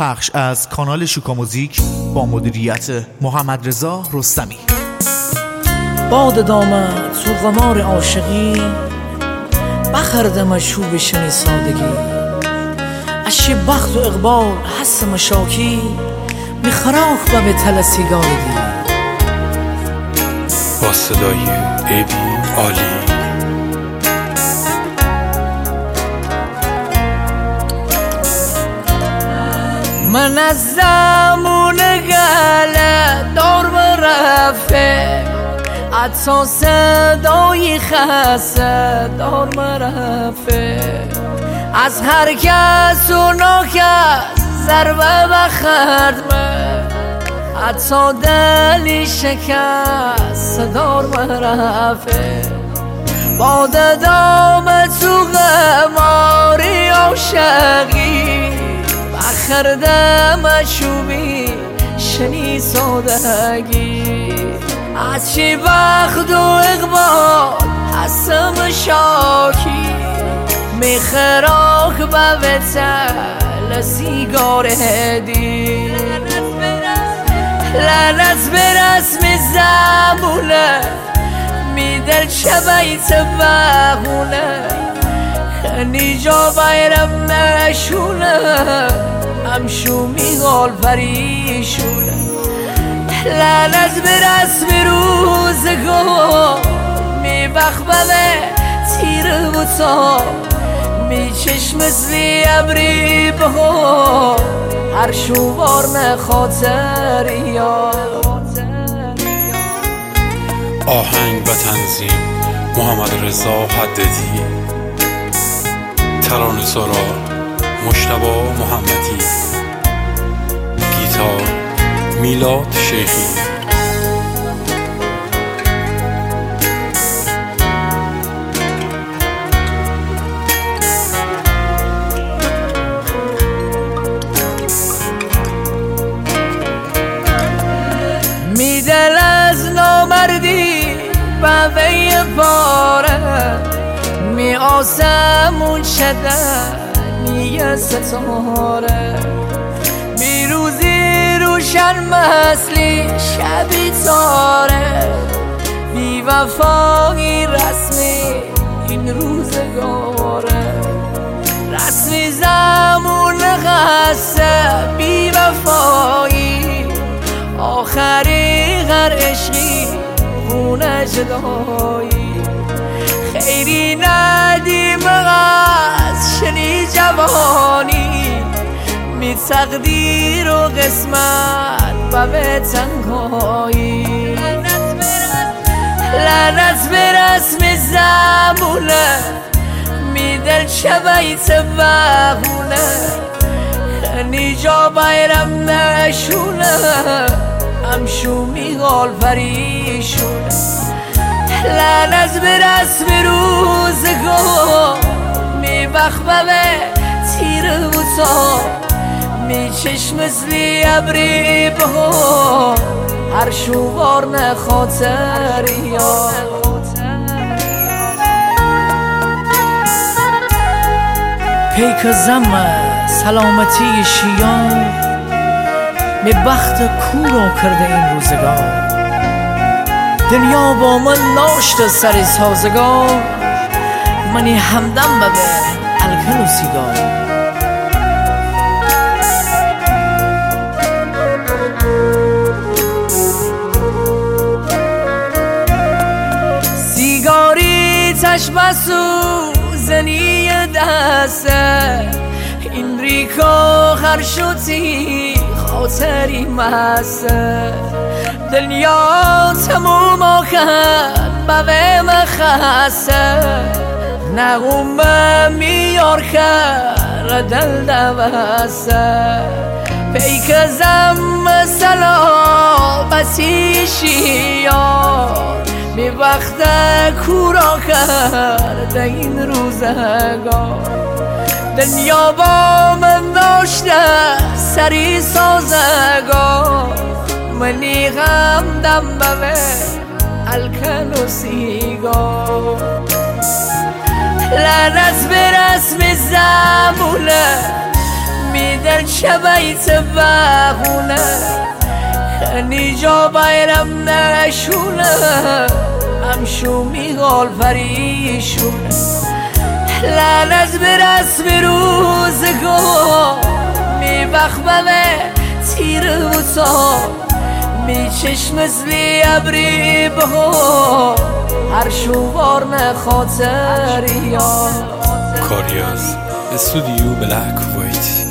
پخش از کانال شوکا موزیک با مدیریت محمد رضا رستمی. باد دامد تو قمار عاشقی، بخردم از شوب شنی سادگی. اشی بخت و اقبال حس مشاکی، میخراخ و به تل سیگارگی. با صدای ایبی عالی. من از زمون گله دار مرفه، حتی صدای خسته دار مرفه. از هر کس و ناکس ضربه بخرد من، حتی دلی شکست دار مرفه. باد دام تو قماری عاشقی، بخردم شوبی شنی سادگی. از چی بخت و اقبال حسم شاکی، میخراک با وطل سیگار هدی. لعنت برسم زمونه، میدل شبیت بغونه. خنی جا بایرم مشونه، همشو میغال پریشونه. لعنت برسم روزگار، میبخ بله تیر بوتا. می چشم زی ابری بها، هر شوار نخاطر یاد. آهنگ و تنظیم محمد رضا حددی. ترانه سرا مجتبی محمدی. گیتار میلاد شیخی. میدل از نامردی بوی پاره، می آسمون شدنی ستاره. بیروزی روشن مثلی شبی تاره، بی وفایی رسمی این روزگاره. رسمی زمون قصه بی وفایی، آخری غر عشقی خونه جدایی. خیری ندیم از شنی جوانی، می تقدیر و قسمت و به تنهایی. لعنت برسم زمونه، می دل شبیت بغونه. خنی جا بایرم نشونه، همشو میغال پریشونه. لعنت برسم روزگار، میبخ بله تیر بوتا. می چشم زلی ابری بها، هر شوار نخاطر یاد. پیک زم سلامتی شیان، می بخت کورو کرده این روزگار. دنیا با من ناشت سر سازگار، منی همدم ببه الکل و سیگار. سیگاری تشبه سوزنی دسته، این ریکا خرشوتی خاطری مسته. دنیا تموم آخر بوه مخسته، نغم میار کر دل دوسته. پیک زم سلامتی شیار، می وقت کورا کرده این روزگار. دنیا با من داشته سری سازگار، منی غمدم بوه الکل و سیگار. لعنت برسم زمونه، میدن چه بیت بخونه خنی جا بیرم نشونه همشو میغال پریشونه لعنت به رسم روزگار میبخمه تیر و تار میچشم مثلی ابری بها هر شوار نخاطر یاد کاری از استودیو بلک وایت.